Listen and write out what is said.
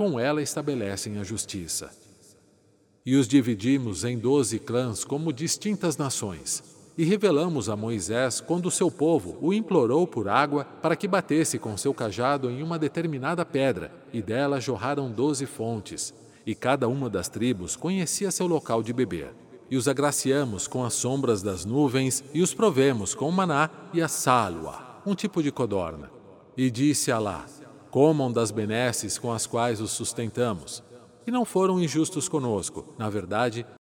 com ela estabelecem a justiça. E os dividimos em 12 clãs como distintas nações, e revelamos a Moisés quando seu povo o implorou por água para que batesse com seu cajado em uma determinada pedra, e dela jorraram 12 fontes, e cada uma das tribos conhecia seu local de beber. E os agraciamos com as sombras das nuvens, e os provemos com o maná e a sálua, um tipo de codorna. E disse Alá: comam das benesses com as quais os sustentamos. E não foram injustos conosco, na verdade,